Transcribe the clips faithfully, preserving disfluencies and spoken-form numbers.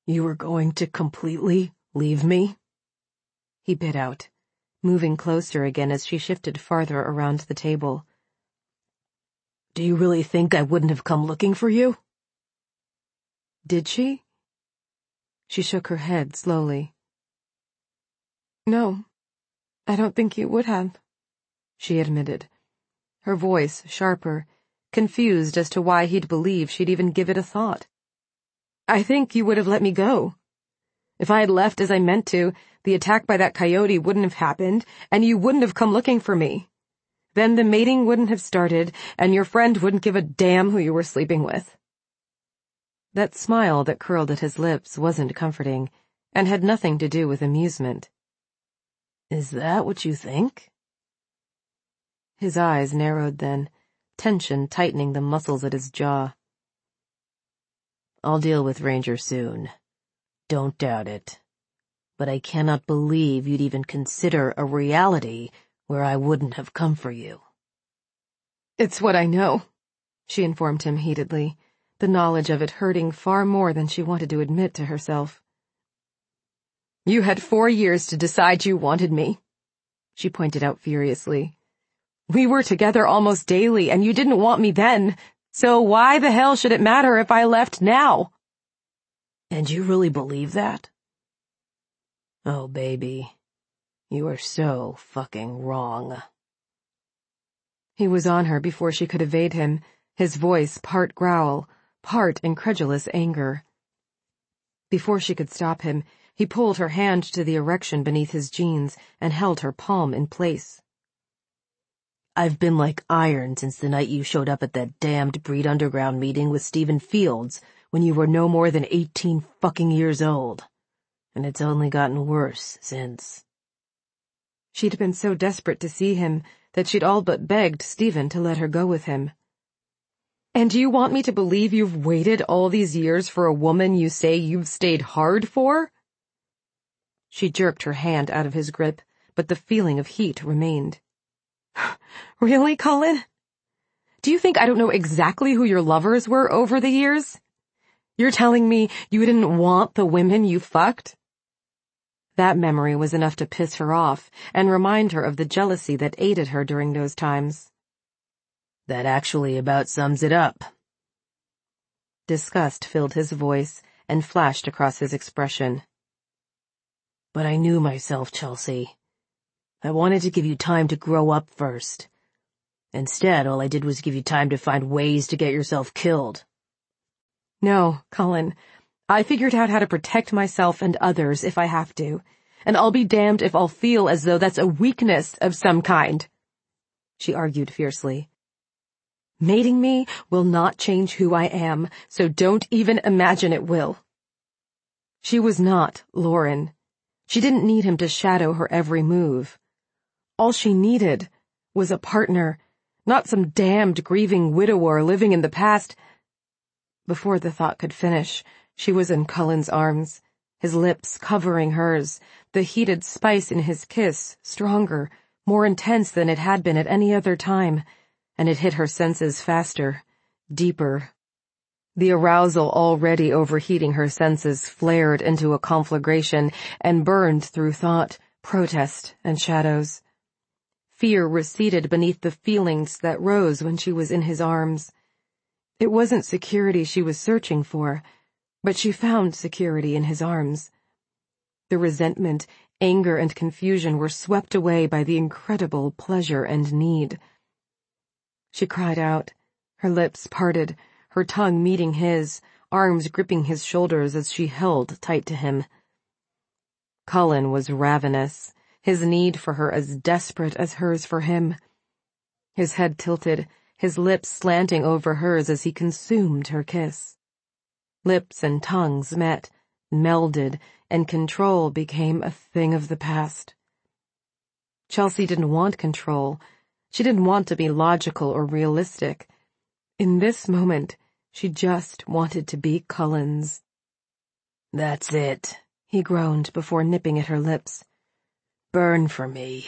You were going to completely leave me? He bit out, moving closer again as she shifted farther around the table. Do you really think I wouldn't have come looking for you? Did she? She shook her head slowly. No, I don't think you would have, she admitted, her voice sharper, confused as to why he'd believe she'd even give it a thought. I think you would have let me go. If I had left as I meant to, the attack by that coyote wouldn't have happened, and you wouldn't have come looking for me. Then the mating wouldn't have started, and your friend wouldn't give a damn who you were sleeping with. That smile that curled at his lips wasn't comforting, and had nothing to do with amusement. Is that what you think? His eyes narrowed then, tension tightening the muscles at his jaw. I'll deal with Ranger soon. Don't doubt it. But I cannot believe you'd even consider a reality where I wouldn't have come for you. It's what I know, she informed him heatedly, the knowledge of it hurting far more than she wanted to admit to herself. You had four years to decide you wanted me, she pointed out furiously. We were together almost daily, and you didn't want me then, so why the hell should it matter if I left now? And you really believe that? Oh, baby, you are so fucking wrong. He was on her before she could evade him, his voice part growl, part incredulous anger. Before she could stop him, he pulled her hand to the erection beneath his jeans and held her palm in place. I've been like iron since the night you showed up at that damned Breed Underground meeting with Stephen Fields when you were no more than eighteen fucking years old. And it's only gotten worse since. She'd been so desperate to see him that she'd all but begged Stephen to let her go with him. And you want me to believe you've waited all these years for a woman you say you've stayed hard for? She jerked her hand out of his grip, but the feeling of heat remained. Really, Cullen? Do you think I don't know exactly who your lovers were over the years? You're telling me you didn't want the women you fucked? That memory was enough to piss her off and remind her of the jealousy that aided her during those times. That actually about sums it up. Disgust filled his voice and flashed across his expression. But I knew myself, Chelsea. I wanted to give you time to grow up first. Instead, all I did was give you time to find ways to get yourself killed. No, Cullen. I figured out how to protect myself and others if I have to, and I'll be damned if I'll feel as though that's a weakness of some kind, she argued fiercely. Mating me will not change who I am, so don't even imagine it will. She was not Lauren. She didn't need him to shadow her every move. All she needed was a partner, not some damned grieving widower living in the past. Before the thought could finish, she was in Cullen's arms, his lips covering hers, the heated spice in his kiss stronger, more intense than it had been at any other time, and it hit her senses faster, deeper. The arousal already overheating her senses flared into a conflagration and burned through thought, protest, and shadows. Fear receded beneath the feelings that rose when she was in his arms. It wasn't security she was searching for, but she found security in his arms. The resentment, anger, and confusion were swept away by the incredible pleasure and need. She cried out, her lips parted, her tongue meeting his, arms gripping his shoulders as she held tight to him. Cullen was ravenous, his need for her as desperate as hers for him. His head tilted, his lips slanting over hers as he consumed her kiss. Lips and tongues met, melded, and control became a thing of the past. Chelsea didn't want control. She didn't want to be logical or realistic. In this moment, she just wanted to be Cullen's. That's it, he groaned before nipping at her lips. Burn for me.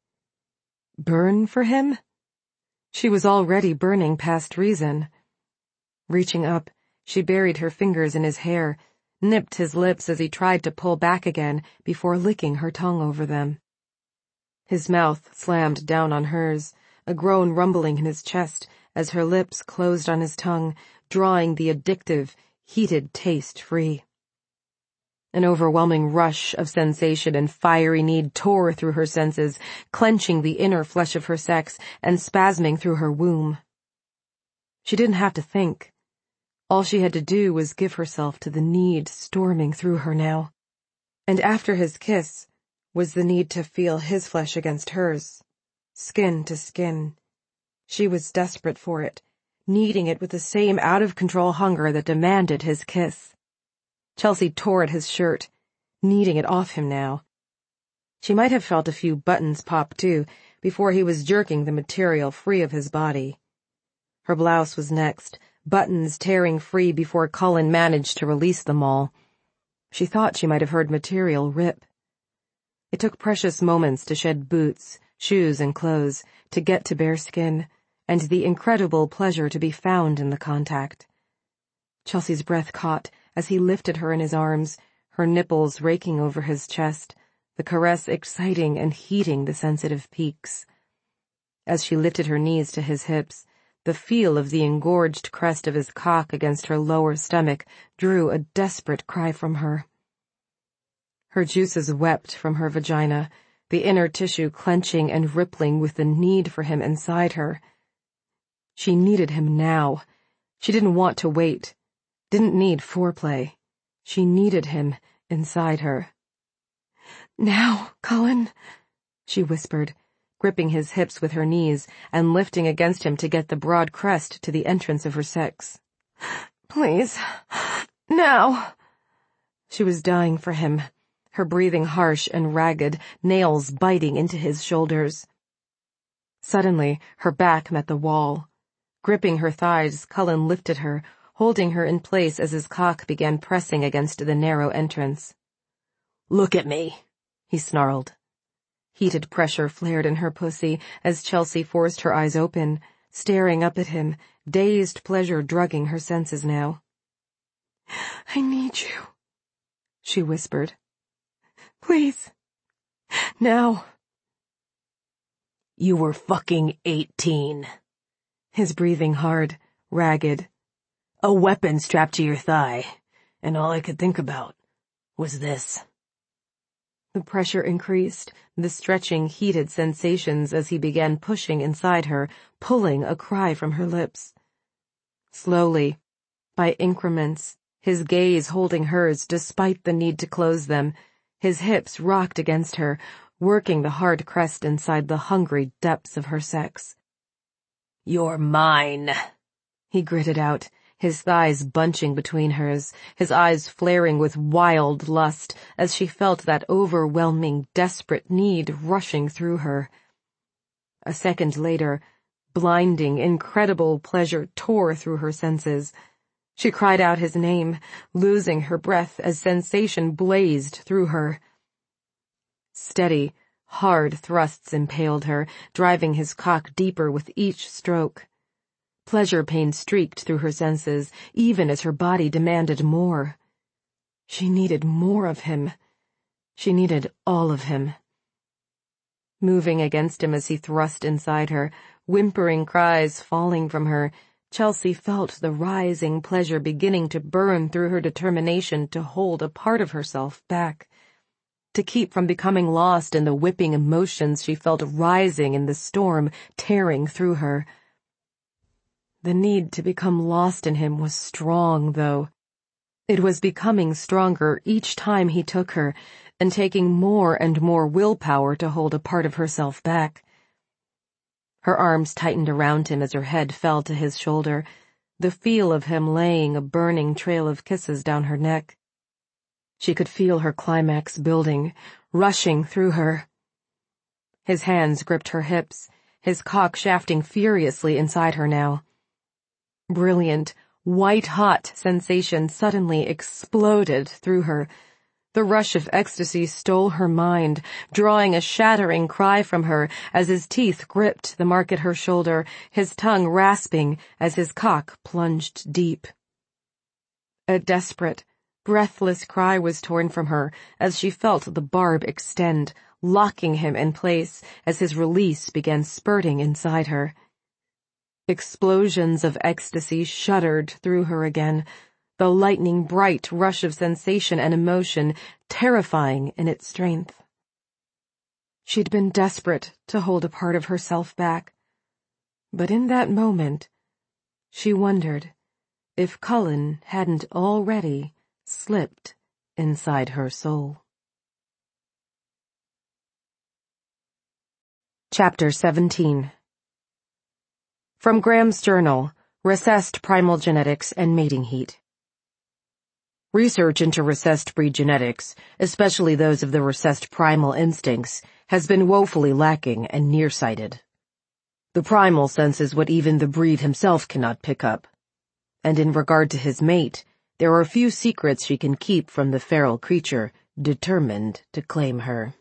Burn for him? She was already burning past reason. Reaching up, she buried her fingers in his hair, nipped his lips as he tried to pull back again before licking her tongue over them. His mouth slammed down on hers, a groan rumbling in his chest as her lips closed on his tongue, drawing the addictive, heated taste free. An overwhelming rush of sensation and fiery need tore through her senses, clenching the inner flesh of her sex and spasming through her womb. She didn't have to think. All she had to do was give herself to the need storming through her now. And after his kiss was the need to feel his flesh against hers, skin to skin. She was desperate for it, needing it with the same out-of-control hunger that demanded his kiss. Chelsea tore at his shirt, needing it off him now. She might have felt a few buttons pop, too, before he was jerking the material free of his body. Her blouse was next, buttons tearing free before Cullen managed to release them all. She thought she might have heard material rip. It took precious moments to shed boots, shoes, and clothes, to get to bare skin, and the incredible pleasure to be found in the contact. Chelsea's breath caught as he lifted her in his arms, her nipples raking over his chest, the caress exciting and heating the sensitive peaks. As she lifted her knees to his hips, the feel of the engorged crest of his cock against her lower stomach drew a desperate cry from her. Her juices wept from her vagina, the inner tissue clenching and rippling with the need for him inside her. She needed him now. She didn't want to wait. Didn't need foreplay. She needed him inside her. "Now, Cullen," she whispered, gripping his hips with her knees and lifting against him to get the broad crest to the entrance of her sex. "Please, now." She was dying for him, her breathing harsh and ragged, nails biting into his shoulders. Suddenly, her back met the wall. Gripping her thighs, Cullen lifted her, holding her in place as his cock began pressing against the narrow entrance. "Look at me," he snarled. Heated pressure flared in her pussy as Chelsea forced her eyes open, staring up at him, dazed pleasure drugging her senses now. "I need you," she whispered. "Please. Now." "You were fucking eighteen. His breathing hard, ragged. A weapon strapped to your thigh, and all I could think about was this." The pressure increased, the stretching, heated sensations as he began pushing inside her, pulling a cry from her lips. Slowly, by increments, his gaze holding hers despite the need to close them, his hips rocked against her, working the hard crest inside the hungry depths of her sex. "You're mine," he gritted out, his thighs bunching between hers, his eyes flaring with wild lust as she felt that overwhelming, desperate need rushing through her. A second later, blinding, incredible pleasure tore through her senses. She cried out his name, losing her breath as sensation blazed through her. Steady, hard thrusts impaled her, driving his cock deeper with each stroke. Pleasure pain streaked through her senses, even as her body demanded more. She needed more of him. She needed all of him. Moving against him as he thrust inside her, whimpering cries falling from her, Chelsea felt the rising pleasure beginning to burn through her determination to hold a part of herself back, to keep from becoming lost in the whipping emotions she felt rising in the storm tearing through her. The need to become lost in him was strong, though. It was becoming stronger each time he took her, and taking more and more willpower to hold a part of herself back. Her arms tightened around him as her head fell to his shoulder, the feel of him laying a burning trail of kisses down her neck. She could feel her climax building, rushing through her. His hands gripped her hips, his cock shafting furiously inside her now. Brilliant, white-hot sensation suddenly exploded through her. The rush of ecstasy stole her mind, drawing a shattering cry from her as his teeth gripped the mark at her shoulder, his tongue rasping as his cock plunged deep. A desperate, breathless cry was torn from her as she felt the barb extend, locking him in place as his release began spurting inside her. Explosions of ecstasy shuddered through her again, the lightning bright rush of sensation and emotion terrifying in its strength. She'd been desperate to hold a part of herself back, but in that moment, she wondered if Cullen hadn't already slipped inside her soul. Chapter seventeen. From Graham's journal, Recessed Primal Genetics and Mating Heat. Research into recessed breed genetics, especially those of the recessed primal instincts, has been woefully lacking and nearsighted. The primal senses what even the breed himself cannot pick up. And in regard to his mate, there are few secrets she can keep from the feral creature determined to claim her.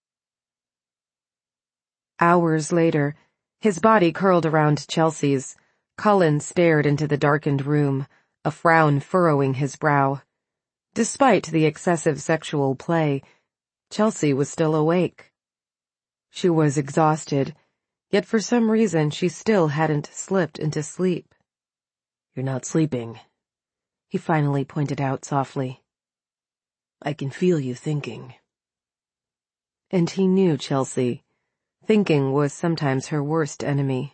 Hours later, his body curled around Chelsea's, Cullen stared into the darkened room, a frown furrowing his brow. Despite the excessive sexual play, Chelsea was still awake. She was exhausted, yet for some reason she still hadn't slipped into sleep. "You're not sleeping," he finally pointed out softly. "I can feel you thinking." And he knew Chelsea. Thinking was sometimes her worst enemy.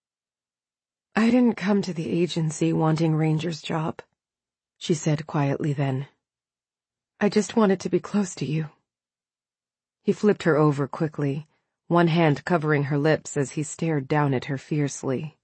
"I didn't come to the agency wanting Ranger's job," she said quietly then. "I just wanted to be close to you." He flipped her over quickly, one hand covering her lips as he stared down at her fiercely.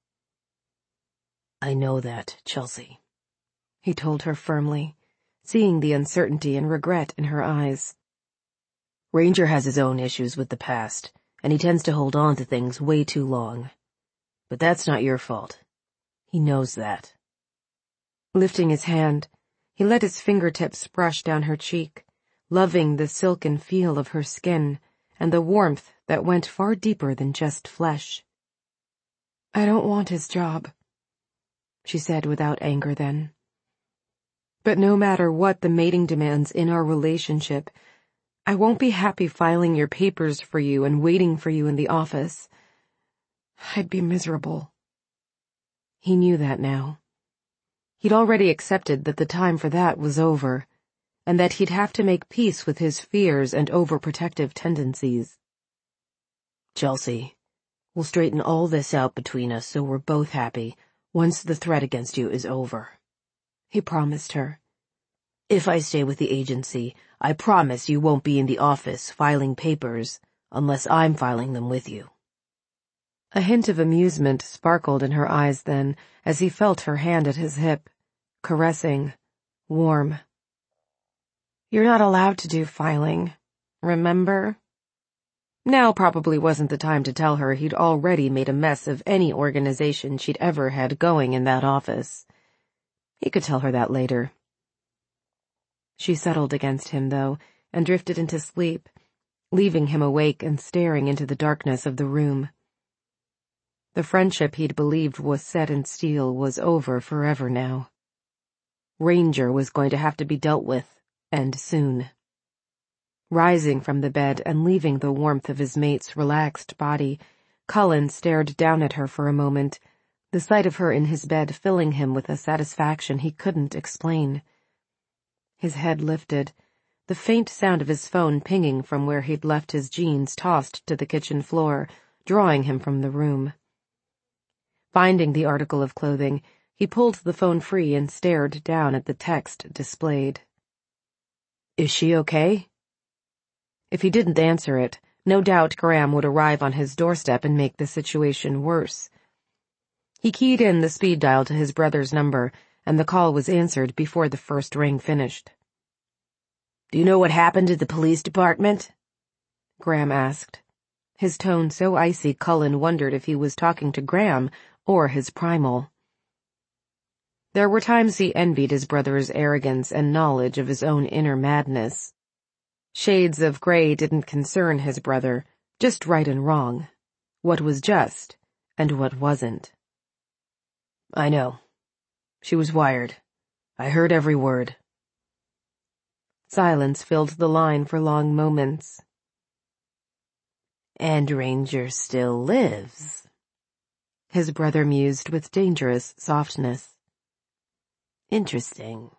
"I know that, Chelsea," he told her firmly, seeing the uncertainty and regret in her eyes. "Ranger has his own issues with the past, and he tends to hold on to things way too long. But that's not your fault. He knows that." Lifting his hand, he let his fingertips brush down her cheek, loving the silken feel of her skin and the warmth that went far deeper than just flesh. "I don't want his job," she said without anger then. "But no matter what the mating demands in our relationship, I won't be happy filing your papers for you and waiting for you in the office. I'd be miserable." He knew that now. He'd already accepted that the time for that was over, and that he'd have to make peace with his fears and overprotective tendencies. "Chelsea, we'll straighten all this out between us so we're both happy once the threat against you is over," he promised her. "If I stay with the agency, I promise you won't be in the office filing papers unless I'm filing them with you." A hint of amusement sparkled in her eyes then as he felt her hand at his hip, caressing, warm. "You're not allowed to do filing, remember?" Now probably wasn't the time to tell her he'd already made a mess of any organization she'd ever had going in that office. He could tell her that later. She settled against him, though, and drifted into sleep, leaving him awake and staring into the darkness of the room. The friendship he'd believed was set in steel was over forever now. Ranger was going to have to be dealt with, and soon. Rising from the bed and leaving the warmth of his mate's relaxed body, Cullen stared down at her for a moment, the sight of her in his bed filling him with a satisfaction he couldn't explain. His head lifted, the faint sound of his phone pinging from where he'd left his jeans tossed to the kitchen floor, drawing him from the room. Finding the article of clothing, he pulled the phone free and stared down at the text displayed. "Is she okay?" If he didn't answer it, no doubt Graham would arrive on his doorstep and make the situation worse. He keyed in the speed dial to his brother's number, and the call was answered before the first ring finished. "Do you know what happened at the police department?" Graham asked. His tone so icy Cullen wondered if he was talking to Graham or his primal. There were times he envied his brother's arrogance and knowledge of his own inner madness. Shades of gray didn't concern his brother, just right and wrong, what was just and what wasn't. "I know. She was wired. I heard every word." Silence filled the line for long moments. And Ranger still lives, his brother mused with dangerous softness. Interesting.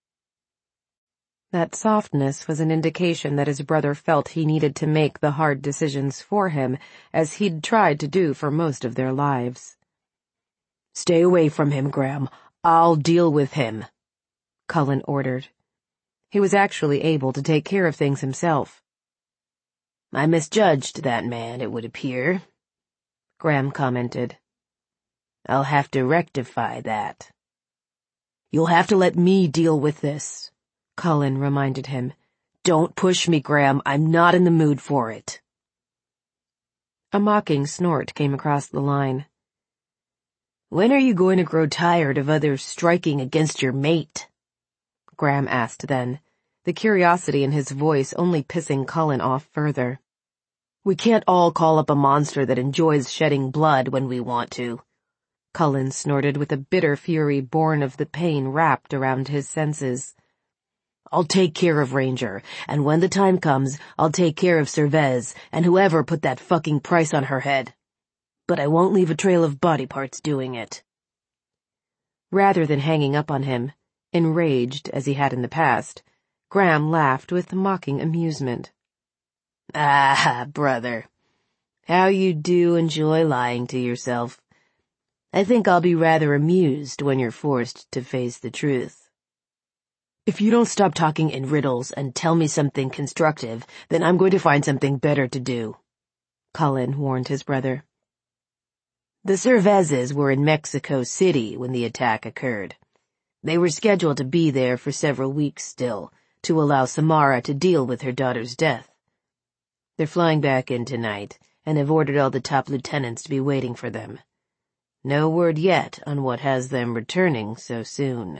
That softness was an indication that his brother felt he needed to make the hard decisions for him, as he'd tried to do for most of their lives. "Stay away from him, Graham. I'll deal with him," Cullen ordered. He was actually able to take care of things himself. "I misjudged that man, it would appear," Graham commented. "I'll have to rectify that." "You'll have to let me deal with this," Cullen reminded him. "Don't push me, Graham. I'm not in the mood for it." A mocking snort came across the line. "When are you going to grow tired of others striking against your mate?" Graham asked then, the curiosity in his voice only pissing Cullen off further. "We can't all call up a monster that enjoys shedding blood when we want to," Cullen snorted with a bitter fury born of the pain wrapped around his senses. "I'll take care of Ranger, and when the time comes, I'll take care of Cervez and whoever put that fucking price on her head. But I won't leave a trail of body parts doing it." Rather than hanging up on him, enraged as he had in the past, Graham laughed with mocking amusement. "Ah, brother. How you do enjoy lying to yourself. I think I'll be rather amused when you're forced to face the truth. If you don't stop talking in riddles and tell me something constructive, then I'm going to find something better to do," Cullen warned his brother. "The Cervezes were in Mexico City when the attack occurred. They were scheduled to be there for several weeks still, to allow Samara to deal with her daughter's death. They're flying back in tonight, and have ordered all the top lieutenants to be waiting for them. No word yet on what has them returning so soon."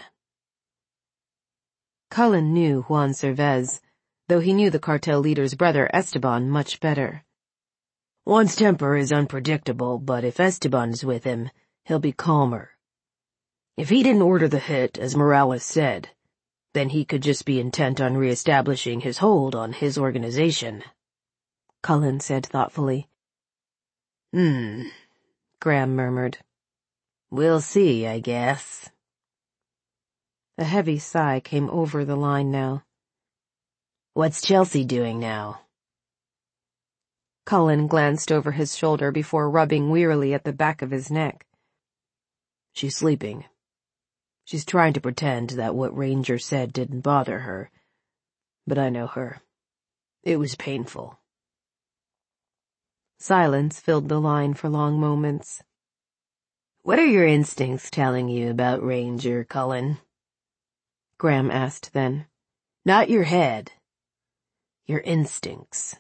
Cullen knew Juan Cervez, though he knew the cartel leader's brother Esteban much better. "Juan's temper is unpredictable, but if Esteban's with him, he'll be calmer. If he didn't order the hit, as Morales said, then he could just be intent on reestablishing his hold on his organization," Cullen said thoughtfully. Hmm, Graham murmured. "We'll see, I guess." A heavy sigh came over the line now. "What's Chelsea doing now?" Cullen glanced over his shoulder before rubbing wearily at the back of his neck. "She's sleeping. She's trying to pretend that what Ranger said didn't bother her. But I know her. It was painful." Silence filled the line for long moments. "What are your instincts telling you about Ranger, Cullen?" Graham asked then. "Not your head. Your instincts."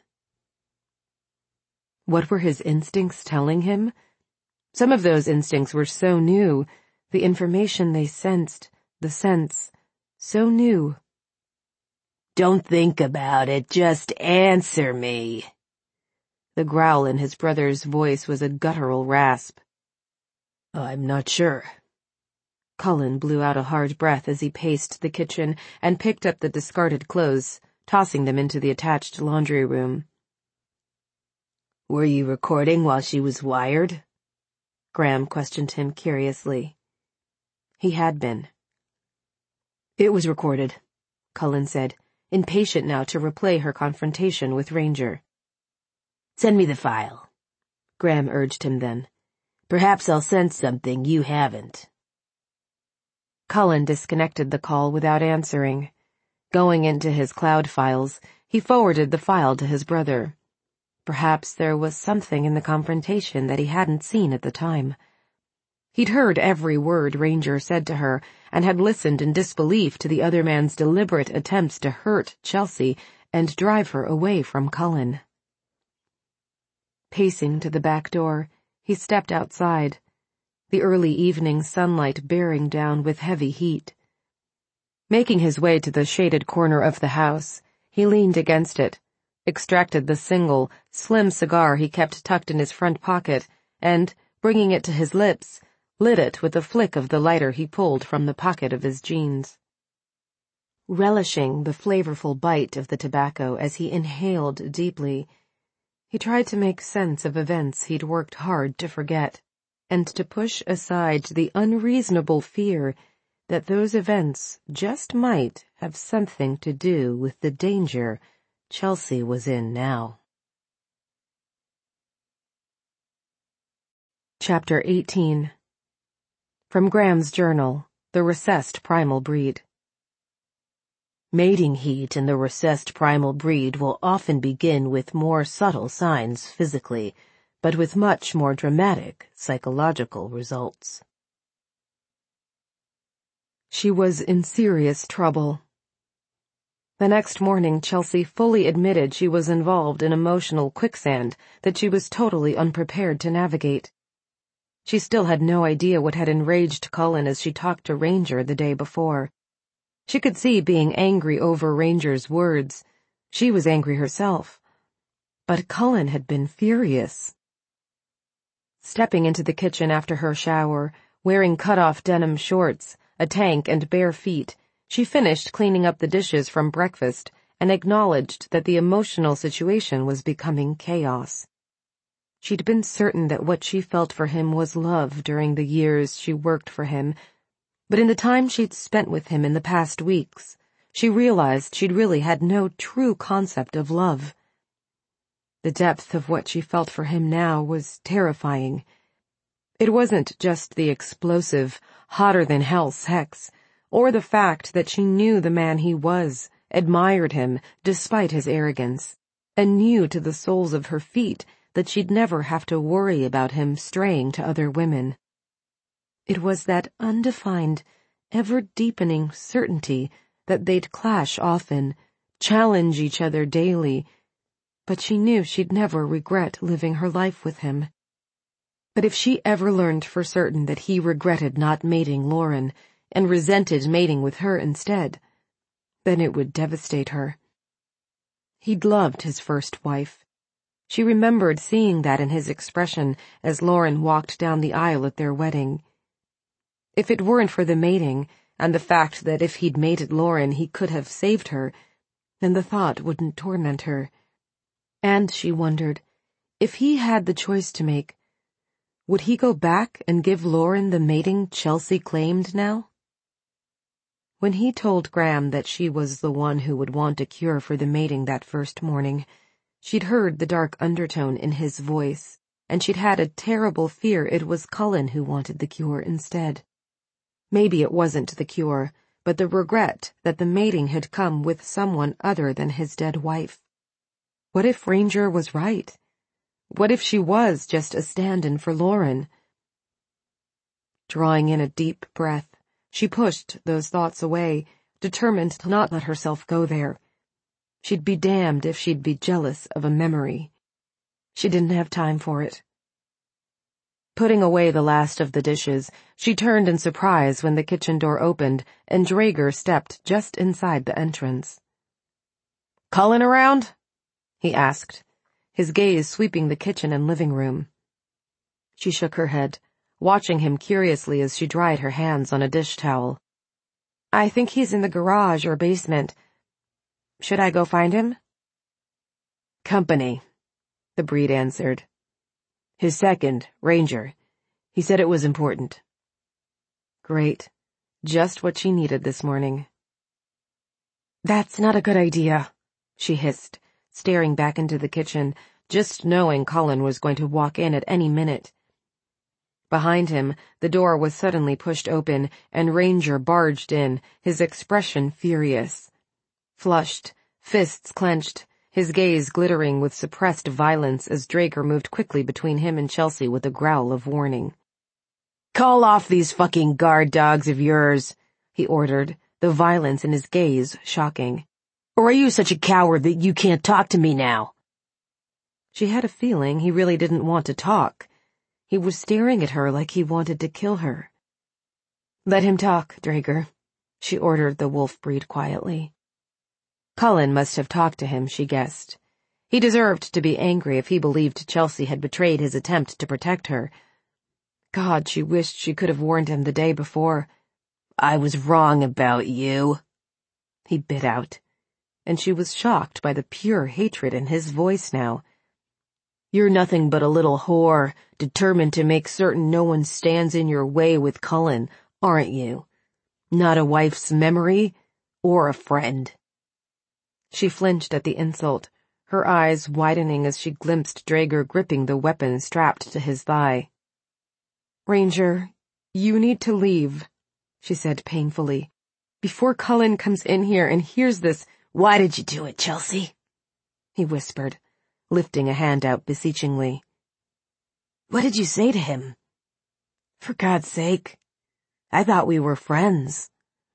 What were his instincts telling him? Some of those instincts were so new, the information they sensed, the sense, so new. "Don't think about it, just answer me." The growl in his brother's voice was a guttural rasp. "I'm not sure." Cullen blew out a hard breath as he paced the kitchen and picked up the discarded clothes, tossing them into the attached laundry room. "Were you recording while she was wired?" Graham questioned him curiously. He had been. "It was recorded," Cullen said, impatient now to replay her confrontation with Ranger. "Send me the file," Graham urged him then. "Perhaps I'll sense something you haven't." Cullen disconnected the call without answering. Going into his cloud files, he forwarded the file to his brother. Perhaps there was something in the confrontation that he hadn't seen at the time. He'd heard every word Ranger said to her, and had listened in disbelief to the other man's deliberate attempts to hurt Chelsea and drive her away from Cullen. Pacing to the back door, he stepped outside, the early evening sunlight bearing down with heavy heat. Making his way to the shaded corner of the house, he leaned against it, extracted the single, slim cigar he kept tucked in his front pocket, and, bringing it to his lips, lit it with a flick of the lighter he pulled from the pocket of his jeans. relishing the flavorful bite of the tobacco as he inhaled deeply. He tried to make sense of events he'd worked hard to forget, and to push aside the unreasonable fear that those events just might have something to do with the danger Chelsea was in now. Chapter eighteen. From Graham's journal, The Recessed Primal Breed. Mating heat in the recessed primal breed will often begin with more subtle signs physically, but with much more dramatic psychological results. She was in serious trouble. The next morning, Chelsea fully admitted she was involved in emotional quicksand that she was totally unprepared to navigate. She still had no idea what had enraged Cullen as she talked to Ranger the day before. She could see being angry over Ranger's words. She was angry herself. But Cullen had been furious. Stepping into the kitchen after her shower, wearing cut-off denim shorts, a tank, and bare feet, she finished cleaning up the dishes from breakfast and acknowledged that the emotional situation was becoming chaos. She'd been certain that what she felt for him was love during the years she worked for him, but in the time she'd spent with him in the past weeks, she realized she'd really had no true concept of love. The depth of what she felt for him now was terrifying. It wasn't just the explosive, hotter-than-hell sex, or the fact that she knew the man he was, admired him despite his arrogance, and knew to the soles of her feet that she'd never have to worry about him straying to other women. It was that undefined, ever-deepening certainty that they'd clash often, challenge each other daily, but she knew she'd never regret living her life with him. But if she ever learned for certain that he regretted not mating Lauren, and resented mating with her instead, then it would devastate her. He'd loved his first wife. She remembered seeing that in his expression as Lauren walked down the aisle at their wedding. If it weren't for the mating, and the fact that if he'd mated Lauren he could have saved her, then the thought wouldn't torment her. And, she wondered, if he had the choice to make, would he go back and give Lauren the mating Chelsea claimed now? When he told Graham that she was the one who would want a cure for the mating that first morning, she'd heard the dark undertone in his voice, and she'd had a terrible fear it was Cullen who wanted the cure instead. Maybe it wasn't the cure, but the regret that the mating had come with someone other than his dead wife. What if Ranger was right? What if she was just a stand-in for Lauren? Drawing in a deep breath, she pushed those thoughts away, determined to not let herself go there. She'd be damned if she'd be jealous of a memory. She didn't have time for it. Putting away the last of the dishes, she turned in surprise when the kitchen door opened and Draeger stepped just inside the entrance. "Cullen around?" he asked, his gaze sweeping the kitchen and living room. She shook her head, watching him curiously as she dried her hands on a dish towel. "I think he's in the garage or basement. Should I go find him?" "Company," the breed answered. "His second, Ranger. He said it was important." Great. Just what she needed this morning. "That's not a good idea," she hissed, staring back into the kitchen, just knowing Cullen was going to walk in at any minute. Behind him, the door was suddenly pushed open, and Ranger barged in, his expression furious. Flushed, fists clenched, his gaze glittering with suppressed violence as Draeger moved quickly between him and Chelsea with a growl of warning. "Call off these fucking guard dogs of yours," he ordered, the violence in his gaze shocking. "Or are you such a coward that you can't talk to me now?" She had a feeling he really didn't want to talk. He was staring at her like he wanted to kill her. "Let him talk, Draeger," she ordered the wolf breed quietly. Cullen must have talked to him, she guessed. He deserved to be angry if he believed Chelsea had betrayed his attempt to protect her. God, she wished she could have warned him the day before. "I was wrong about you." he bit out, and she was shocked by the pure hatred in his voice now. You're nothing but a little whore, determined to make certain no one stands in your way with Cullen, aren't you? Not a wife's memory, or a friend. She flinched at the insult, her eyes widening as she glimpsed Drager gripping the weapon strapped to his thigh. "Ranger, you need to leave," she said painfully, "before Cullen comes in here and hears this." "Why did you do it, Chelsea?" he whispered, lifting a hand out beseechingly. "What did you say to him?" "For God's sake, I thought we were friends."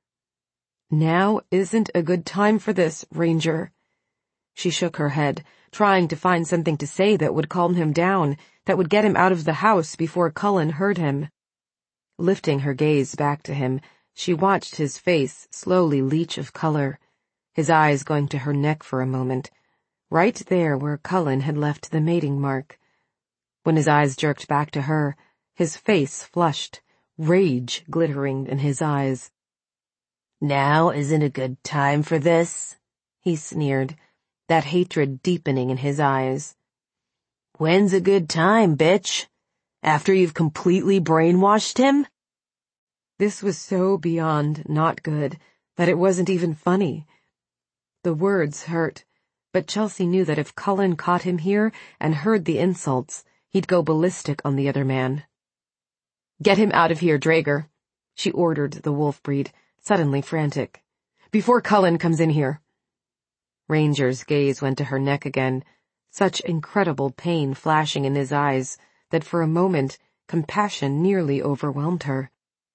"Now isn't a good time for this, Ranger." She shook her head, trying to find something to say that would calm him down, that would get him out of the house before Cullen heard him. Lifting her gaze back to him, she watched his face slowly leach of color, his eyes going to her neck for a moment, right there where Cullen had left the mating mark. When his eyes jerked back to her, his face flushed, rage glittering in his eyes. "Now isn't a good time for this," he sneered, that hatred deepening in his eyes. "When's a good time, bitch? After you've completely brainwashed him?" This was so beyond not good that it wasn't even funny. The words hurt, but Chelsea knew that if Cullen caught him here and heard the insults, he'd go ballistic on the other man. "Get him out of here, Drager," she ordered the wolf-breed, suddenly frantic, "before Cullen comes in here." Ranger's gaze went to her neck again, such incredible pain flashing in his eyes that for a moment compassion nearly overwhelmed her.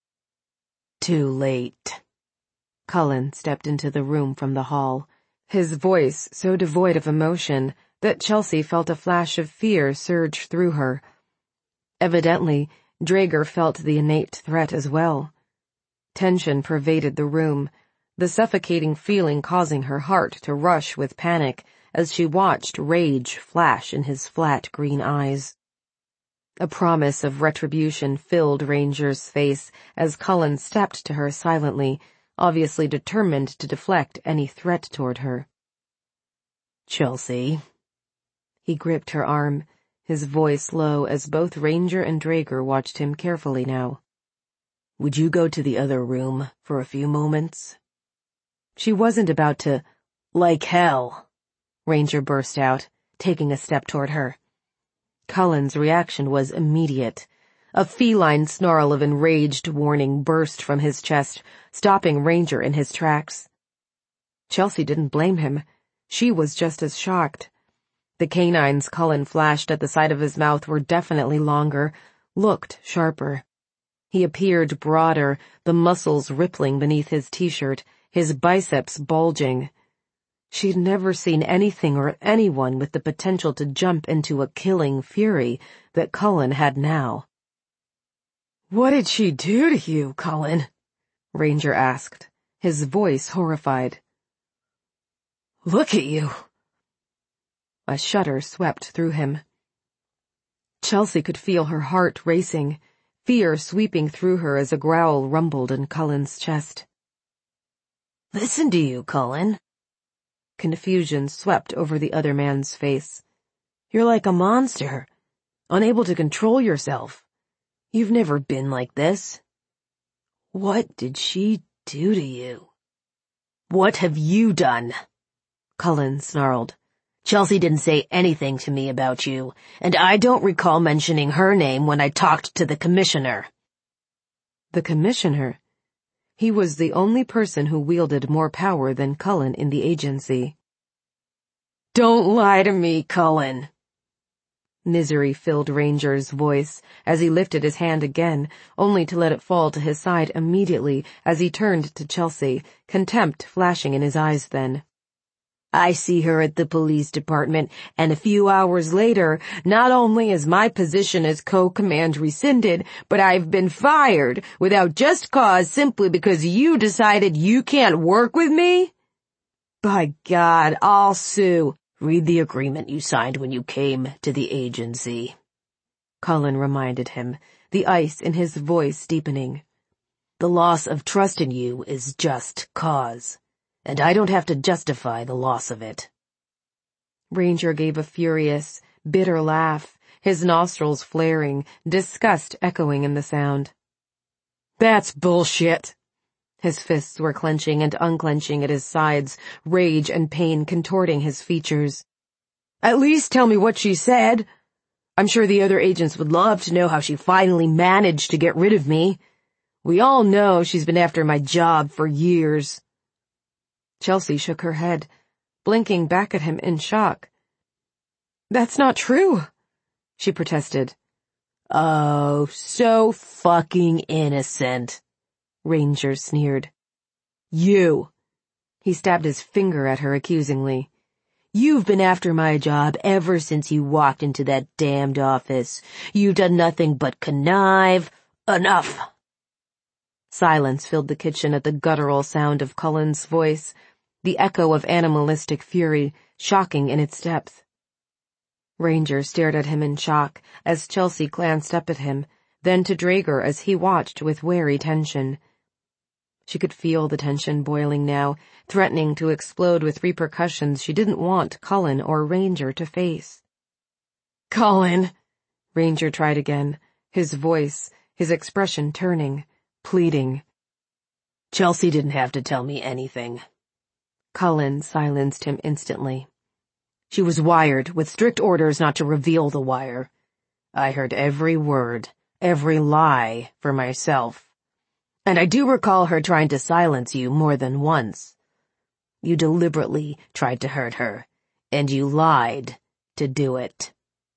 "Too late." Cullen stepped into the room from the hall, his voice so devoid of emotion that Chelsea felt a flash of fear surge through her. Evidently, Drager felt the innate threat as well. Tension pervaded the room, the suffocating feeling causing her heart to rush with panic as she watched rage flash in his flat green eyes. A promise of retribution filled Ranger's face as Cullen stepped to her silently, obviously determined to deflect any threat toward her. "Chelsea." He gripped her arm, his voice low as both Ranger and Drager watched him carefully now. "Would you go to the other room for a few moments?" She wasn't about to. "Like hell," Ranger burst out, taking a step toward her. Cullen's reaction was immediate. A feline snarl of enraged warning burst from his chest, stopping Ranger in his tracks. Chelsea didn't blame him. She was just as shocked. The canines Cullen flashed at the side of his mouth were definitely longer, looked sharper. He appeared broader, the muscles rippling beneath his t-shirt, his biceps bulging. She'd never seen anything or anyone with the potential to jump into a killing fury that Cullen had now. "What did she do to you, Cullen?" Ranger asked, his voice horrified. "Look at you." A shudder swept through him. Chelsea could feel her heart racing, fear sweeping through her as a growl rumbled in Cullen's chest. "Listen to you, Cullen." Confusion swept over the other man's face. "You're like a monster, unable to control yourself. You've never been like this. What did she do to you? What have you done?" Cullen snarled. "Chelsea didn't say anything to me about you, and I don't recall mentioning her name when I talked to the commissioner." The commissioner? He was the only person who wielded more power than Cullen in the agency. "Don't lie to me, Cullen." Misery filled Ranger's voice as he lifted his hand again, only to let it fall to his side immediately as he turned to Chelsea, contempt flashing in his eyes then. "I see her at the police department, and a few hours later, not only is my position as co-command rescinded, but I've been fired without just cause simply because you decided you can't work with me? By God, I'll sue. Read the agreement you signed when you came to the agency." Cullen reminded him, the ice in his voice deepening. "The loss of trust in you is just cause. and I don't have to justify the loss of it." Ranger gave a furious, bitter laugh, his nostrils flaring, disgust echoing in the sound. "That's bullshit." His fists were clenching and unclenching at his sides, rage and pain contorting his features. "At least tell me what she said. I'm sure the other agents would love to know how she finally managed to get rid of me. We all know she's been after my job for years." Chelsea shook her head, blinking back at him in shock. "That's not true," she protested. "Oh, so fucking innocent," Ranger sneered. "You," he stabbed his finger at her accusingly. "You've been after my job ever since you walked into that damned office. You've done nothing but connive. Enough." Silence filled the kitchen at the guttural sound of Cullen's voice, the echo of animalistic fury, shocking in its depth. Ranger stared at him in shock as Chelsea glanced up at him, then to Drager as he watched with wary tension. She could feel the tension boiling now, threatening to explode with repercussions she didn't want Cullen or Ranger to face. "Cullen," Ranger tried again, his voice, his expression turning, pleading. "Chelsea didn't have to tell me anything." Cullen silenced him instantly. "She was wired with strict orders not to reveal the wire. I heard every word, every lie for myself. And I do recall her trying to silence you more than once. You deliberately tried to hurt her, and you lied to do it."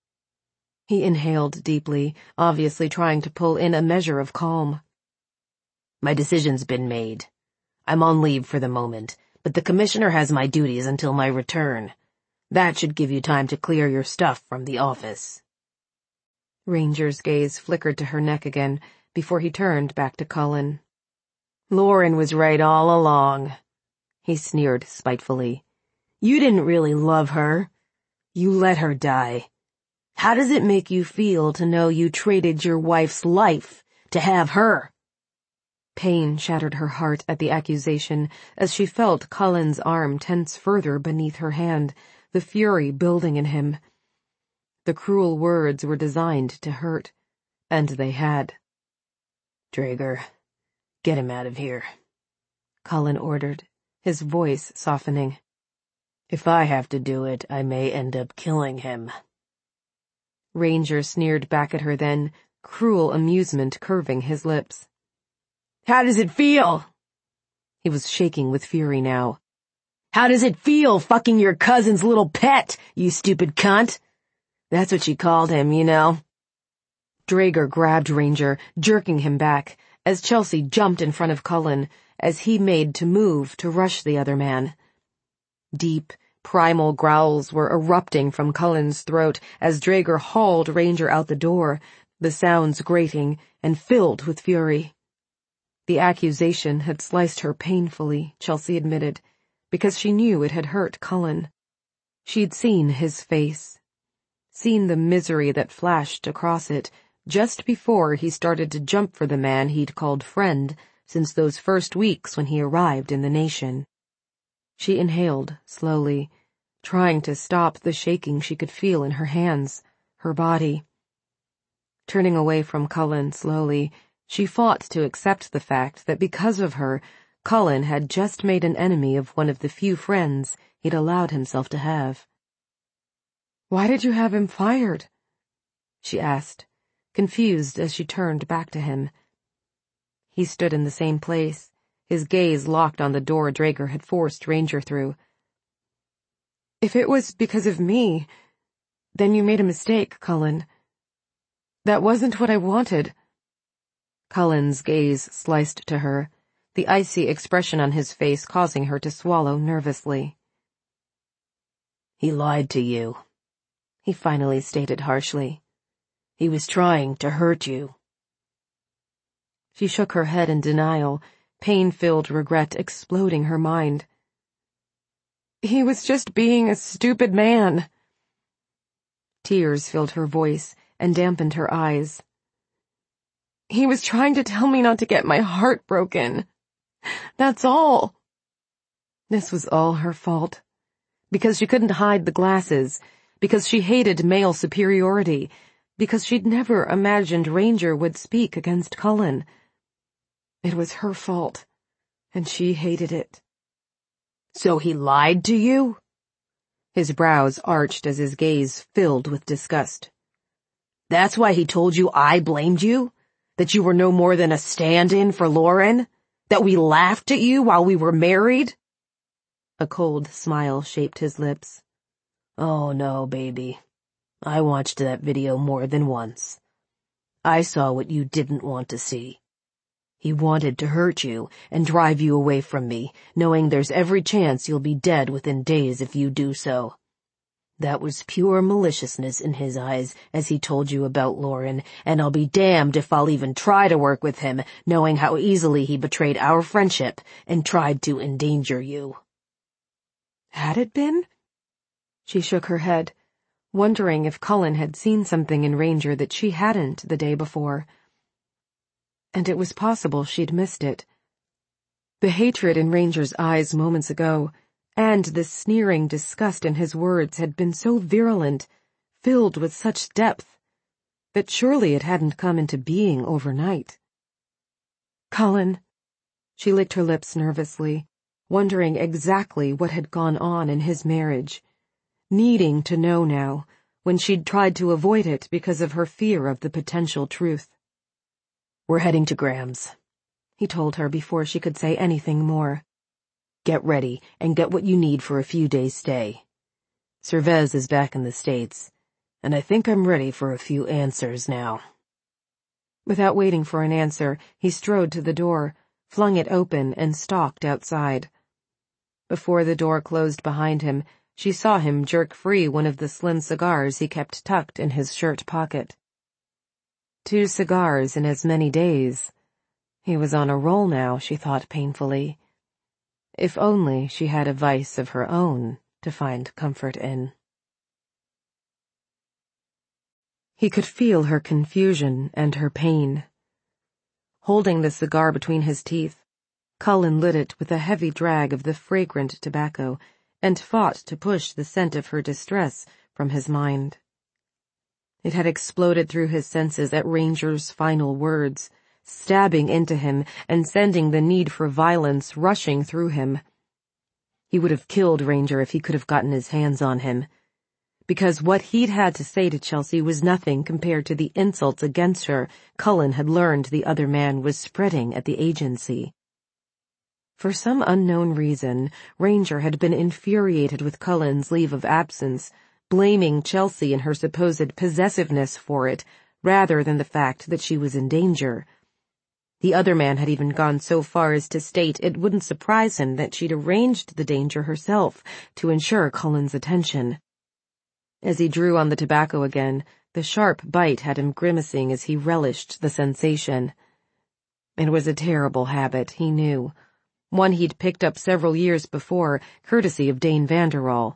He inhaled deeply, obviously trying to pull in a measure of calm. "My decision's been made. I'm on leave for the moment, but the commissioner has my duties until my return. That should give you time to clear your stuff from the office." Ranger's gaze flickered to her neck again before he turned back to Cullen. "Lauren was right all along," he sneered spitefully. "You didn't really love her. You let her die. How does it make you feel to know you traded your wife's life to have her?" Pain shattered her heart at the accusation as she felt Cullen's arm tense further beneath her hand, the fury building in him. The cruel words were designed to hurt, and they had. "Drager, get him out of here," Cullen ordered, his voice softening. "If I have to do it, I may end up killing him." Ranger sneered back at her then, cruel amusement curving his lips. "How does it feel?" He was shaking with fury now. "How does it feel fucking your cousin's little pet, you stupid cunt?" That's what she called him, you know. Drager grabbed Ranger, jerking him back, as Chelsea jumped in front of Cullen, as he made to move to rush the other man. Deep, primal growls were erupting from Cullen's throat as Drager hauled Ranger out the door, the sounds grating and filled with fury. The accusation had sliced her painfully, Chelsea admitted, because she knew it had hurt Cullen. She'd seen his face, seen the misery that flashed across it just before he started to jump for the man he'd called friend since those first weeks when he arrived in the nation. She inhaled slowly, trying to stop the shaking she could feel in her hands, her body. Turning away from Cullen slowly, she fought to accept the fact that because of her, Cullen had just made an enemy of one of the few friends he'd allowed himself to have. "Why did you have him fired?" she asked, confused as she turned back to him. He stood in the same place, his gaze locked on the door Drager had forced Ranger through. "If it was because of me, then you made a mistake, Cullen. That wasn't what I wanted." Cullen's gaze sliced to her, the icy expression on his face causing her to swallow nervously. "He lied to you," he finally stated harshly. "He was trying to hurt you." She shook her head in denial, pain-filled regret exploding her mind. "He was just being a stupid man." Tears filled her voice and dampened her eyes. "He was trying to tell me not to get my heart broken. That's all." This was all her fault. Because she couldn't hide the glasses, because she hated male superiority, because she'd never imagined Ranger would speak against Cullen. It was her fault, and she hated it. So he lied to you? His brows arched as his gaze filled with disgust. That's why he told you I blamed you? That you were no more than a stand-in for Lauren? That we laughed at you while we were married? A cold smile shaped his lips. Oh no, baby. I watched that video more than once. I saw what you didn't want to see. He wanted to hurt you and drive you away from me, knowing there's every chance you'll be dead within days if you do so. That was pure maliciousness in his eyes as he told you about Lauren, and I'll be damned if I'll even try to work with him, knowing how easily he betrayed our friendship and tried to endanger you. Had it been? She shook her head, wondering if Cullen had seen something in Ranger that she hadn't the day before. And it was possible she'd missed it. The hatred in Ranger's eyes moments ago, and the sneering disgust in his words had been so virulent, filled with such depth, that surely it hadn't come into being overnight. Cullen. She licked her lips nervously, wondering exactly what had gone on in his marriage, needing to know now, when she'd tried to avoid it because of her fear of the potential truth. We're heading to Graham's, he told her before she could say anything more. Get ready and get what you need for a few days' stay. Cervez is back in the States, and I think I'm ready for a few answers now. Without waiting for an answer, he strode to the door, flung it open, and stalked outside. Before the door closed behind him, she saw him jerk free one of the slim cigars he kept tucked in his shirt pocket. Two cigars in as many days. He was on a roll now, she thought painfully. If only she had a vice of her own to find comfort in. He could feel her confusion and her pain. Holding the cigar between his teeth, Cullen lit it with a heavy drag of the fragrant tobacco and fought to push the scent of her distress from his mind. It had exploded through his senses at Ranger's final words, stabbing into him and sending the need for violence rushing through him. He would have killed Ranger if he could have gotten his hands on him, because what he'd had to say to Chelsea was nothing compared to the insults against her Cullen had learned the other man was spreading at the agency. For some unknown reason, Ranger had been infuriated with Cullen's leave of absence, blaming Chelsea and her supposed possessiveness for it, rather than the fact that she was in danger. The other man had even gone so far as to state it wouldn't surprise him that she'd arranged the danger herself to ensure Cullen's attention. As he drew on the tobacco again, the sharp bite had him grimacing as he relished the sensation. It was a terrible habit, he knew, one he'd picked up several years before, courtesy of Dane Vanderall.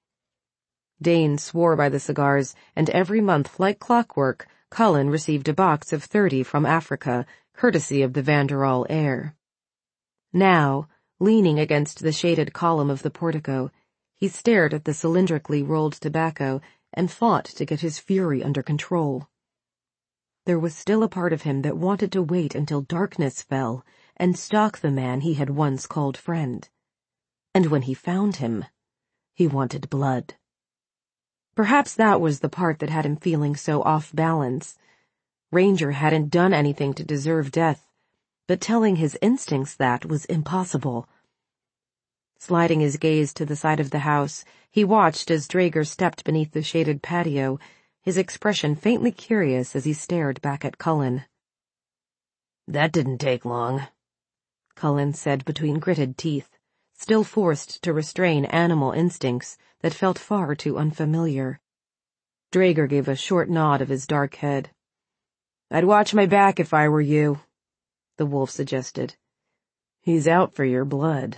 Dane swore by the cigars, and every month, like clockwork, Cullen received a box of thirty from Africa, courtesy of the Vanderall heir. Now, leaning against the shaded column of the portico, he stared at the cylindrically rolled tobacco and fought to get his fury under control. There was still a part of him that wanted to wait until darkness fell and stalk the man he had once called friend. And when he found him, he wanted blood. Perhaps that was the part that had him feeling so off balance. Ranger hadn't done anything to deserve death, but telling his instincts that was impossible. Sliding his gaze to the side of the house, he watched as Draeger stepped beneath the shaded patio, his expression faintly curious as he stared back at Cullen. That didn't take long, Cullen said between gritted teeth, still forced to restrain animal instincts that felt far too unfamiliar. Draeger gave a short nod of his dark head. I'd watch my back if I were you, the wolf suggested. He's out for your blood.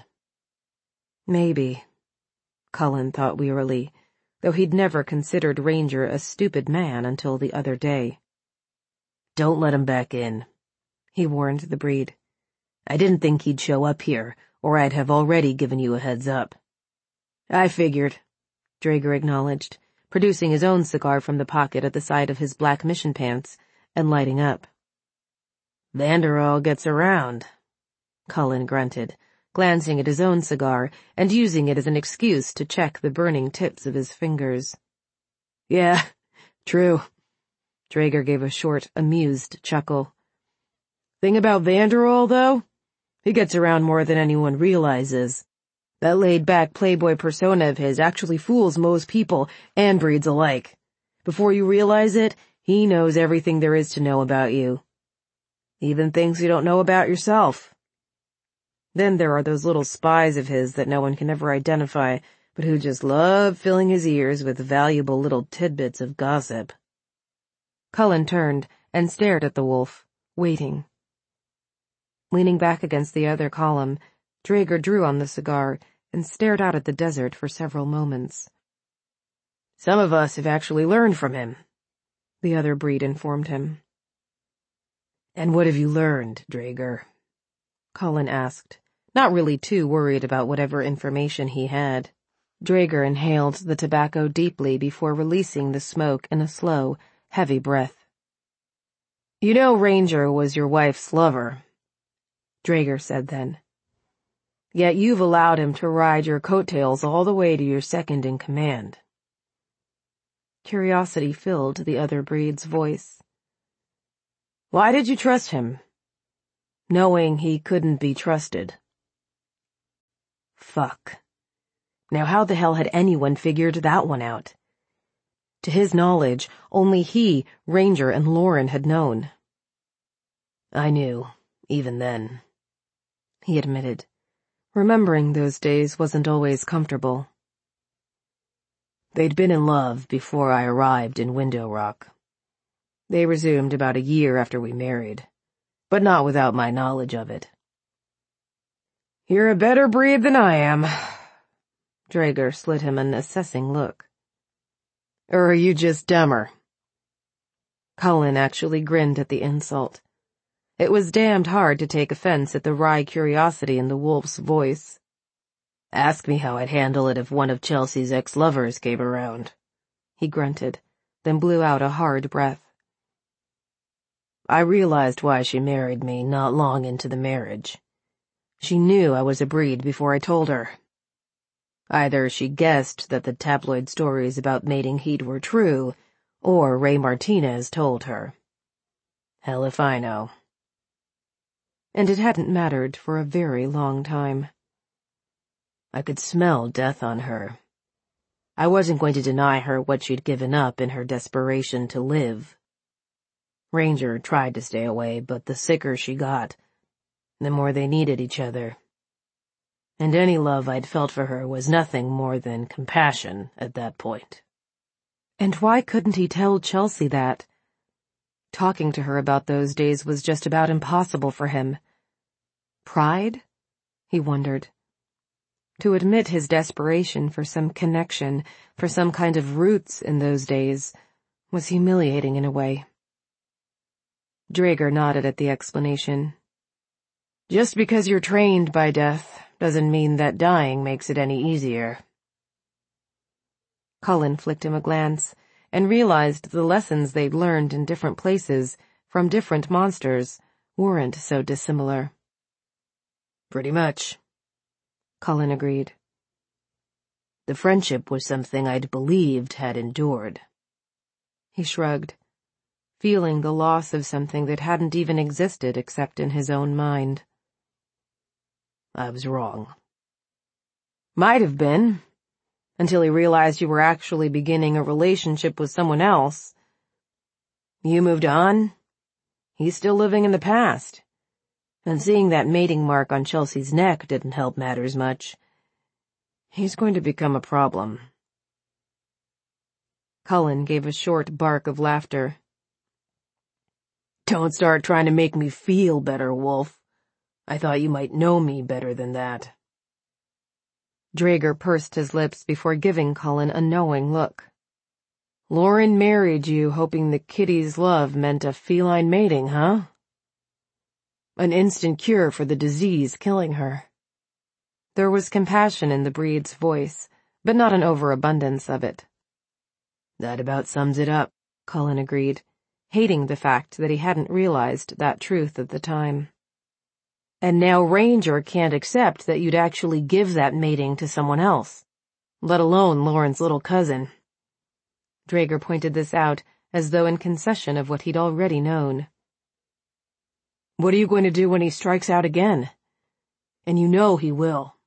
Maybe, Cullen thought wearily, though he'd never considered Ranger a stupid man until the other day. Don't let him back in, he warned the breed. I didn't think he'd show up here, or I'd have already given you a heads up. I figured, Drager acknowledged, producing his own cigar from the pocket at the side of his black mission pants and lighting up. Vanderall gets around, Cullen grunted, glancing at his own cigar and using it as an excuse to check the burning tips of his fingers. Yeah, true. Drager gave a short, amused chuckle. Thing about Vanderall, though? He gets around more than anyone realizes. That laid-back playboy persona of his actually fools most people and breeds alike. Before you realize it, he knows everything there is to know about you. Even things you don't know about yourself. Then there are those little spies of his that no one can ever identify, but who just love filling his ears with valuable little tidbits of gossip. Cullen turned and stared at the wolf, waiting. Leaning back against the other column, Drager drew on the cigar and stared out at the desert for several moments. Some of us have actually learned from him, the other breed informed him. And what have you learned, Drager? Cullen asked, not really too worried about whatever information he had. Drager inhaled the tobacco deeply before releasing the smoke in a slow, heavy breath. You know Ranger was your wife's lover, Drager said then. Yet you've allowed him to ride your coattails all the way to your second in command. Curiosity filled the other breed's voice. Why did you trust him? Knowing he couldn't be trusted. Fuck. Now how the hell had anyone figured that one out? To his knowledge, only he, Ranger, and Lauren had known. I knew, even then, he admitted. Remembering those days wasn't always comfortable. They'd been in love before I arrived in Window Rock. They resumed about a year after we married, but not without my knowledge of it. You're a better breed than I am. Drager slid him an assessing look. Or are you just dumber? Cullen actually grinned at the insult. It was damned hard to take offense at the wry curiosity in the wolf's voice. Ask me how I'd handle it if one of Chelsea's ex-lovers came around, he grunted, then blew out a hard breath. I realized why she married me not long into the marriage. She knew I was a breed before I told her. Either she guessed that the tabloid stories about mating heat were true, or Ray Martinez told her. Hell if I know. And it hadn't mattered for a very long time. I could smell death on her. I wasn't going to deny her what she'd given up in her desperation to live. Ranger tried to stay away, but the sicker she got, the more they needed each other. And any love I'd felt for her was nothing more than compassion at that point. And why couldn't he tell Chelsea that? Talking to her about those days was just about impossible for him. Pride? He wondered. To admit his desperation for some connection, for some kind of roots in those days, was humiliating in a way. Drager nodded at the explanation. Just because you're trained by death doesn't mean that dying makes it any easier. Cullen flicked him a glance and realized the lessons they'd learned in different places, from different monsters, weren't so dissimilar. Pretty much, Cullen agreed. The friendship was something I'd believed had endured. He shrugged, feeling the loss of something that hadn't even existed except in his own mind. I was wrong. Might have been, until he realized you were actually beginning a relationship with someone else. You moved on. He's still living in the past. And seeing that mating mark on Chelsea's neck didn't help matters much. He's going to become a problem. Cullen gave a short bark of laughter. Don't start trying to make me feel better, Wolf. I thought you might know me better than that. Drager pursed his lips before giving Cullen a knowing look. Lauren married you hoping the kitty's love meant a feline mating, huh? An instant cure for the disease killing her. There was compassion in the breed's voice, but not an overabundance of it. That about sums it up, Cullen agreed, hating the fact that he hadn't realized that truth at the time. And now Ranger can't accept that you'd actually give that mating to someone else, let alone Lauren's little cousin. Drager pointed this out as though in concession of what he'd already known. What are you going to do when he strikes out again? And you know he will.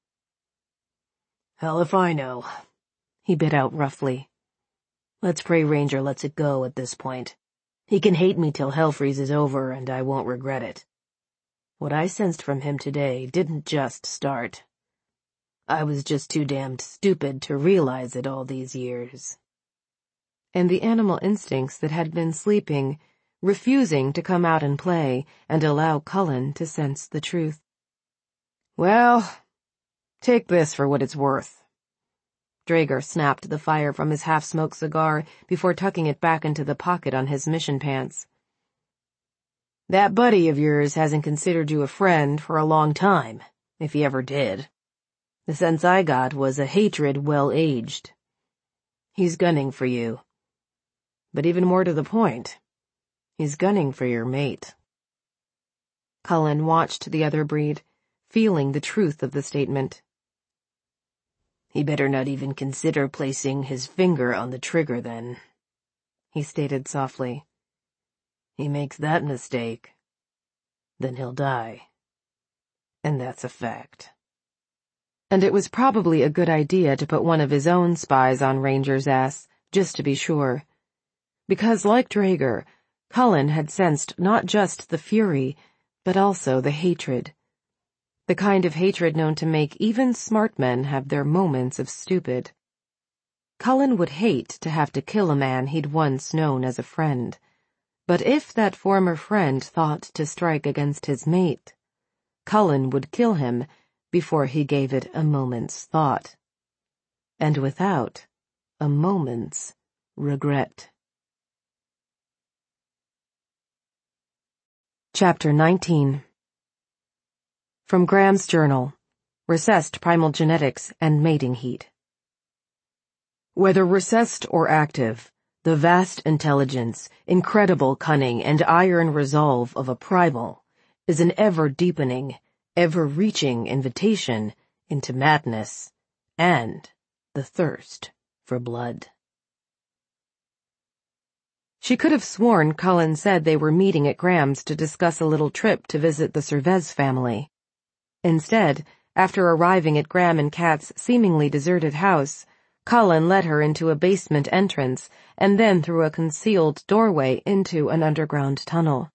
Hell if I know, he bit out roughly. Let's pray Ranger lets it go at this point. He can hate me till hell freezes over and I won't regret it. What I sensed from him today didn't just start. I was just too damned stupid to realize it all these years. And the animal instincts that had been sleeping, refusing to come out and play and allow Cullen to sense the truth. Well, take this for what it's worth. Drager snapped the fire from his half-smoked cigar before tucking it back into the pocket on his mission pants. That buddy of yours hasn't considered you a friend for a long time, if he ever did. The sense I got was a hatred well-aged. He's gunning for you. But even more to the point, he's gunning for your mate. Cullen watched the other breed, feeling the truth of the statement. He better not even consider placing his finger on the trigger then, he stated softly. He makes that mistake, then he'll die. And that's a fact. And it was probably a good idea to put one of his own spies on Ranger's ass, just to be sure. Because, like Drager, Cullen had sensed not just the fury, but also the hatred. The kind of hatred known to make even smart men have their moments of stupid. Cullen would hate to have to kill a man he'd once known as a friend. But if that former friend thought to strike against his mate, Cullen would kill him before he gave it a moment's thought. And without a moment's regret. Chapter nineteen. From Graham's Journal, Recessed Primal Genetics and Mating Heat. Whether recessed or active, the vast intelligence, incredible cunning, and iron resolve of a primal is an ever-deepening, ever-reaching invitation into madness and the thirst for blood. She could have sworn Cullen said they were meeting at Graham's to discuss a little trip to visit the Cervez family. Instead, after arriving at Graham and Kat's seemingly deserted house, Cullen led her into a basement entrance and then through a concealed doorway into an underground tunnel.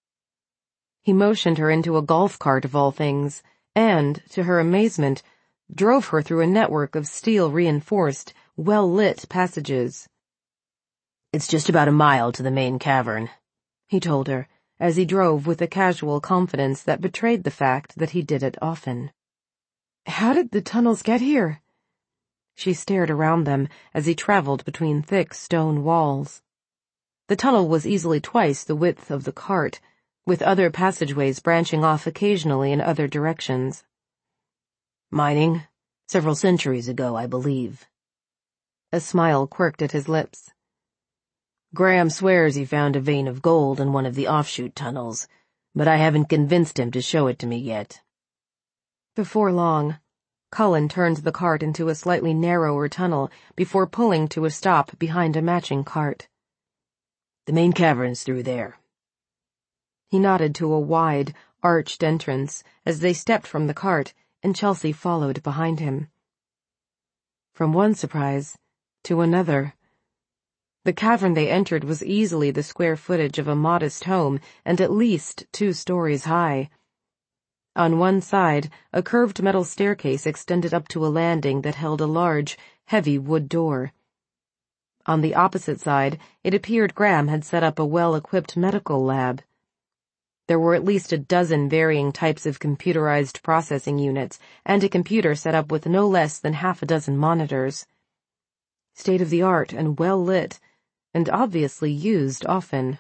He motioned her into a golf cart of all things, and, to her amazement, drove her through a network of steel-reinforced, well-lit passages. It's just about a mile to the main cavern, he told her, as he drove with a casual confidence that betrayed the fact that he did it often. How did the tunnels get here? She stared around them as he traveled between thick stone walls. The tunnel was easily twice the width of the cart, with other passageways branching off occasionally in other directions. Mining, several centuries ago, I believe. A smile quirked at his lips. Graham swears he found a vein of gold in one of the offshoot tunnels, but I haven't convinced him to show it to me yet. Before long, Cullen turned the cart into a slightly narrower tunnel before pulling to a stop behind a matching cart. The main cavern's through there. He nodded to a wide, arched entrance as they stepped from the cart, and Chelsea followed behind him. From one surprise to another. The cavern they entered was easily the square footage of a modest home and at least two stories high. On one side, a curved metal staircase extended up to a landing that held a large, heavy wood door. On the opposite side, it appeared Graham had set up a well-equipped medical lab. There were at least a dozen varying types of computerized processing units, and a computer set up with no less than half a dozen monitors. State-of-the-art and well-lit, and obviously used often.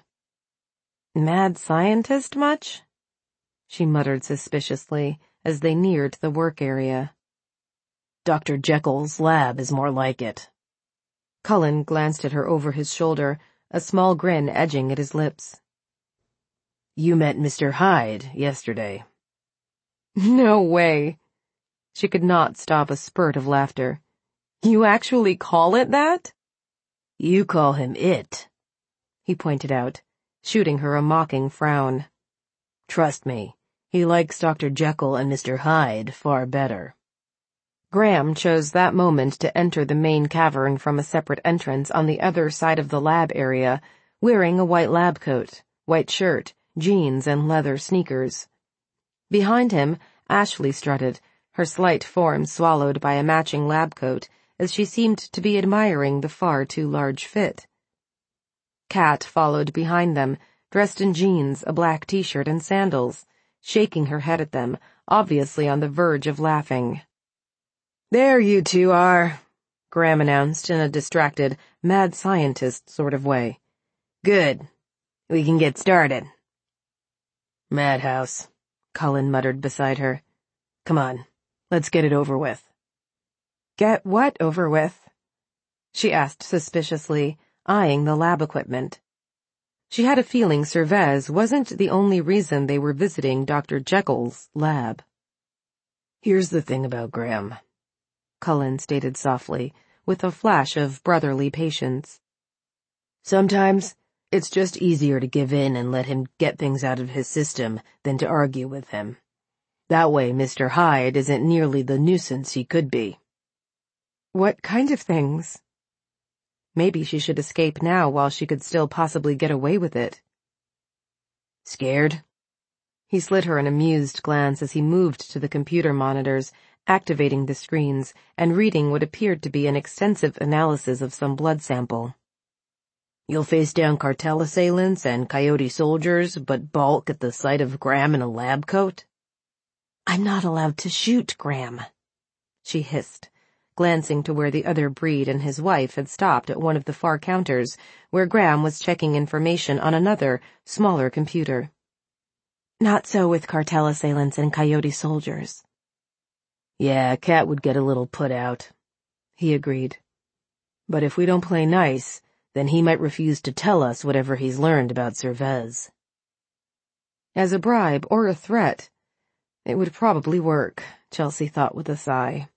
Mad scientist much? She muttered suspiciously as they neared the work area. Doctor Jekyll's lab is more like it. Cullen glanced at her over his shoulder, a small grin edging at his lips. You met Mister Hyde yesterday. No way. She could not stop a spurt of laughter. You actually call it that? You call him it, he pointed out, shooting her a mocking frown. Trust me, he likes Doctor Jekyll and Mister Hyde far better. Graham chose that moment to enter the main cavern from a separate entrance on the other side of the lab area, wearing a white lab coat, white shirt, jeans, and leather sneakers. Behind him, Ashley strutted, her slight form swallowed by a matching lab coat, as she seemed to be admiring the far too large fit. Kat followed behind them, dressed in jeans, a black t-shirt, and sandals, shaking her head at them, obviously on the verge of laughing. There you two are, Graham announced in a distracted, mad scientist sort of way. Good. We can get started. Madhouse, Cullen muttered beside her. Come on, let's get it over with. Get what over with? She asked suspiciously, eyeing the lab equipment. She had a feeling Cervez wasn't the only reason they were visiting Doctor Jekyll's lab. Here's the thing about Graham, Cullen stated softly, with a flash of brotherly patience. Sometimes it's just easier to give in and let him get things out of his system than to argue with him. That way Mister Hyde isn't nearly the nuisance he could be. What kind of things? Maybe she should escape now while she could still possibly get away with it. Scared? He slid her an amused glance as he moved to the computer monitors, activating the screens and reading what appeared to be an extensive analysis of some blood sample. You'll face down cartel assailants and coyote soldiers, but balk at the sight of Graham in a lab coat? I'm not allowed to shoot Graham, she hissed, glancing to where the other breed and his wife had stopped at one of the far counters, where Graham was checking information on another, smaller computer. Not so with cartel assailants and coyote soldiers. Yeah, Kat would get a little put out, he agreed. But if we don't play nice, then he might refuse to tell us whatever he's learned about Cervez. As a bribe or a threat, it would probably work, Chelsea thought with a sigh.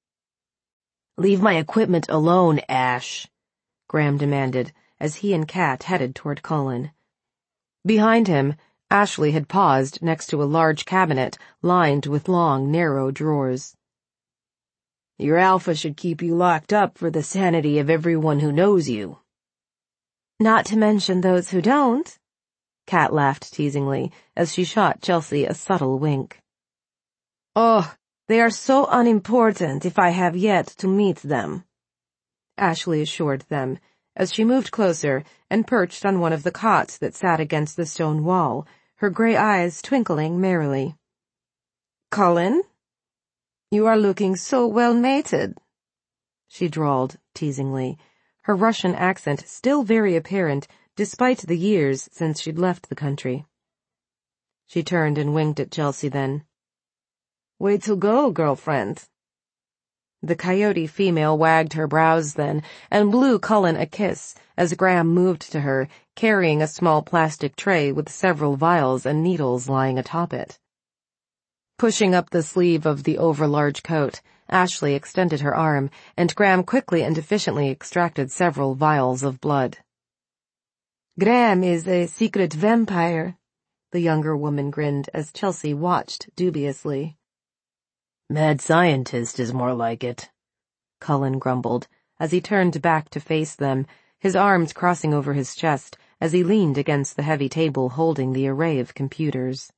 Leave my equipment alone, Ash, Graham demanded as he and Kat headed toward Cullen. Behind him, Ashley had paused next to a large cabinet lined with long, narrow drawers. Your alpha should keep you locked up for the sanity of everyone who knows you. Not to mention those who don't, Kat laughed teasingly as she shot Chelsea a subtle wink. Oh, they are so unimportant if I have yet to meet them, Ashley assured them as she moved closer and perched on one of the cots that sat against the stone wall, her gray eyes twinkling merrily. Cullen? You are looking so well mated, she drawled teasingly, her Russian accent still very apparent despite the years since she'd left the country. She turned and winked at Chelsea then. Way to go, girlfriend. The coyote female wagged her brows then and blew Cullen a kiss as Graham moved to her, carrying a small plastic tray with several vials and needles lying atop it. Pushing up the sleeve of the overlarge coat, Ashley extended her arm, and Graham quickly and efficiently extracted several vials of blood. Graham is a secret vampire, the younger woman grinned as Chelsea watched dubiously. Mad scientist is more like it, Cullen grumbled as he turned back to face them, his arms crossing over his chest as he leaned against the heavy table holding the array of computers.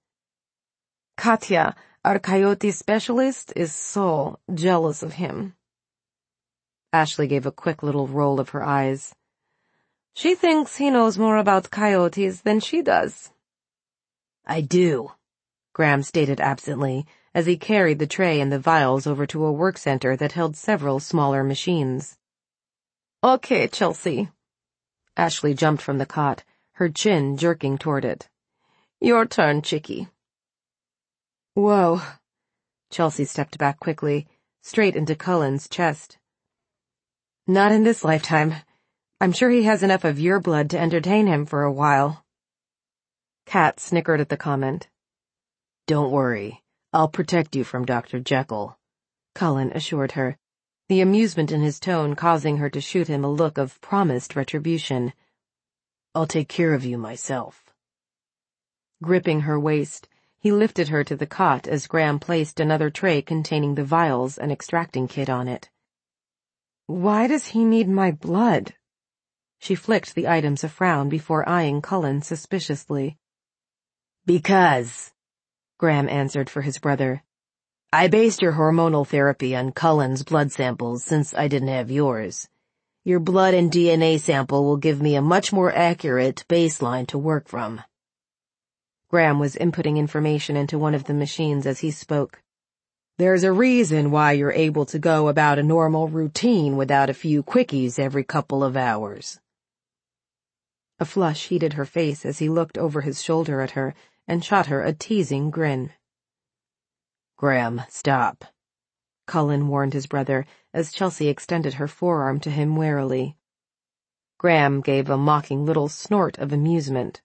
Katya, our coyote specialist, is so jealous of him. Ashley gave a quick little roll of her eyes. She thinks he knows more about coyotes than she does. I do, Graham stated absently, as he carried the tray and the vials over to a work center that held several smaller machines. Okay, Chelsea. Ashley jumped from the cot, her chin jerking toward it. Your turn, chickie. Whoa. Chelsea stepped back quickly, straight into Cullen's chest. Not in this lifetime. I'm sure he has enough of your blood to entertain him for a while. Kat snickered at the comment. Don't worry. I'll protect you from Doctor Jekyll, Cullen assured her, the amusement in his tone causing her to shoot him a look of promised retribution. I'll take care of you myself. Gripping her waist, he lifted her to the cot as Graham placed another tray containing the vials and extracting kit on it. Why does he need my blood? She flicked the items a frown before eyeing Cullen suspiciously. Because, Graham answered for his brother. I based your hormonal therapy on Cullen's blood samples since I didn't have yours. Your blood and D N A sample will give me a much more accurate baseline to work from. Graham was inputting information into one of the machines as he spoke. There's a reason why you're able to go about a normal routine without a few quickies every couple of hours. A flush heated her face as he looked over his shoulder at her and shot her a teasing grin. Graham, stop, Cullen warned his brother as Chelsea extended her forearm to him warily. Graham gave a mocking little snort of amusement.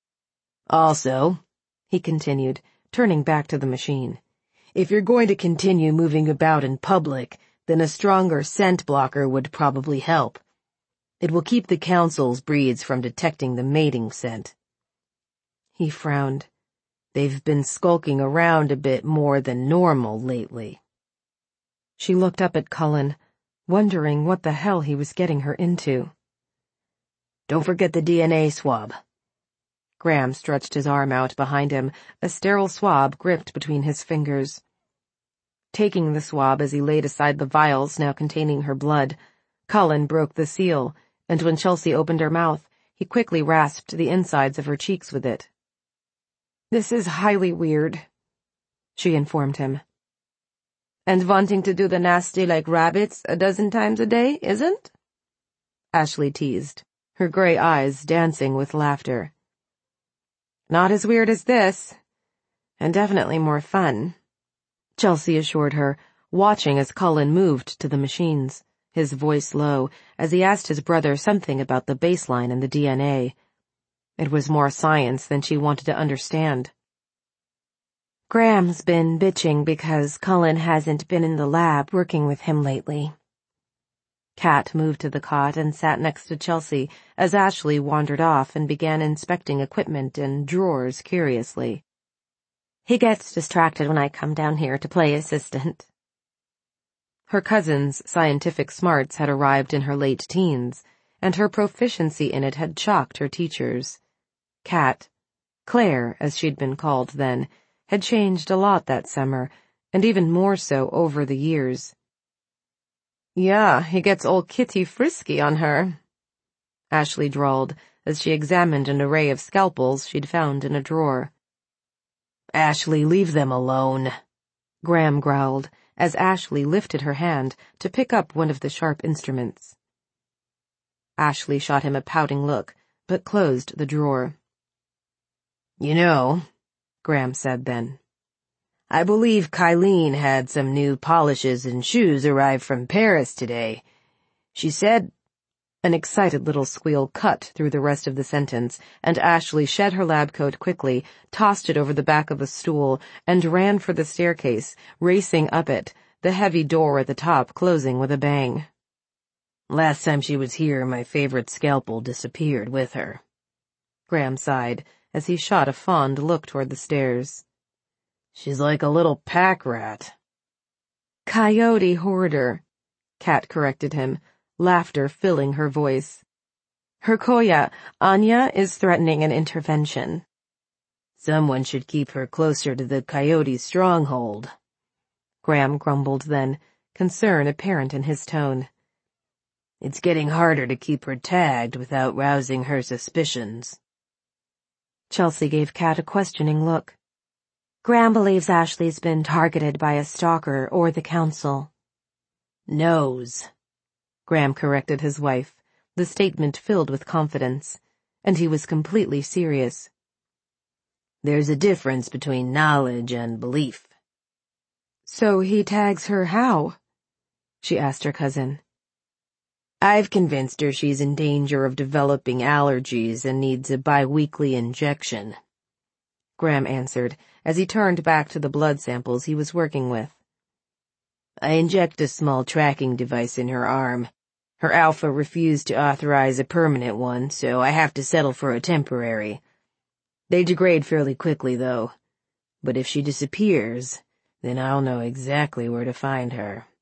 Also, he continued, turning back to the machine, if you're going to continue moving about in public, then a stronger scent blocker would probably help. It will keep the council's breeds from detecting the mating scent. He frowned. They've been skulking around a bit more than normal lately. She looked up at Cullen, wondering what the hell he was getting her into. Don't forget the D N A swab. Graham stretched his arm out behind him, a sterile swab gripped between his fingers. Taking the swab as he laid aside the vials now containing her blood, Cullen broke the seal, and when Chelsea opened her mouth, he quickly rasped the insides of her cheeks with it. This is highly weird, she informed him. And wanting to do the nasty like rabbits a dozen times a day, isn't? Ashley teased, her gray eyes dancing with laughter. Not as weird as this, and definitely more fun, Chelsea assured her, watching as Cullen moved to the machines, his voice low, as he asked his brother something about the baseline and the D N A. It was more science than she wanted to understand. Graham's been bitching because Cullen hasn't been in the lab working with him lately. Kat moved to the cot and sat next to Chelsea as Ashley wandered off and began inspecting equipment and drawers curiously. He gets distracted when I come down here to play assistant. Her cousin's scientific smarts had arrived in her late teens, and her proficiency in it had shocked her teachers. Kat, Claire as she'd been called then, had changed a lot that summer, and even more so over the years. Yeah, he gets old Kitty frisky on her, Ashley drawled as she examined an array of scalpels she'd found in a drawer. Ashley, leave them alone, Graham growled as Ashley lifted her hand to pick up one of the sharp instruments. Ashley shot him a pouting look, but closed the drawer. You know, Graham said then, I believe Kylene had some new polishes and shoes arrive from Paris today. She said... An excited little squeal cut through the rest of the sentence, and Ashley shed her lab coat quickly, tossed it over the back of a stool, and ran for the staircase, racing up it, the heavy door at the top closing with a bang. Last time she was here, my favorite scalpel disappeared with her. Graham sighed as he shot a fond look toward the stairs. She's like a little pack rat. Coyote hoarder, Kat corrected him, laughter filling her voice. Her Koya, Anya, is threatening an intervention. Someone should keep her closer to the coyote's stronghold. Graham grumbled then, concern apparent in his tone. It's getting harder to keep her tagged without rousing her suspicions. Chelsea gave Kat a questioning look. Graham believes Ashley's been targeted by a stalker or the council. Knows. Graham corrected his wife, the statement filled with confidence, and he was completely serious. There's a difference between knowledge and belief. So he tags her how? she asked her cousin. I've convinced her she's in danger of developing allergies and needs a bi-weekly injection, Graham answered as he turned back to the blood samples he was working with. I inject a small tracking device in her arm. Her alpha refused to authorize a permanent one, so I have to settle for a temporary. They degrade fairly quickly, though. But if she disappears, then I'll know exactly where to find her.